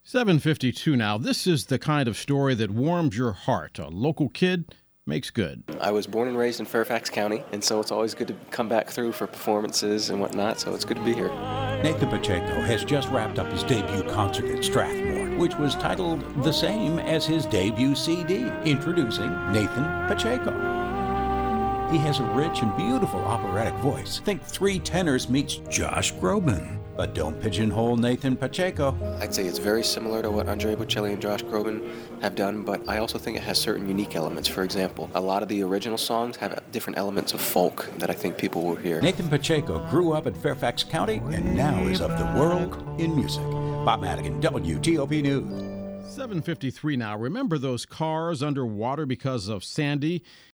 7:52 now. This is the kind of story that warms your heart. A local kid makes good. I was born and raised in Fairfax County, and so it's always good to come back through for performances and whatnot, so it's good to be here. Nathan Pacheco has just wrapped up his debut concert at Strathmore, which was titled the same as his debut CD, introducing Nathan Pacheco. He has a rich and beautiful operatic voice. Think Three Tenors meets Josh Groban. But don't pigeonhole Nathan Pacheco. I'd say it's very similar to what Andrea Bocelli and Josh Groban have done, but I also think it has certain unique elements. For example, a lot of the original songs have different elements of folk that I think people will hear. Nathan Pacheco grew up in Fairfax County and now is of the world in music. Bob Madigan, WTOP News. 7:53 now. Remember those cars underwater because of Sandy?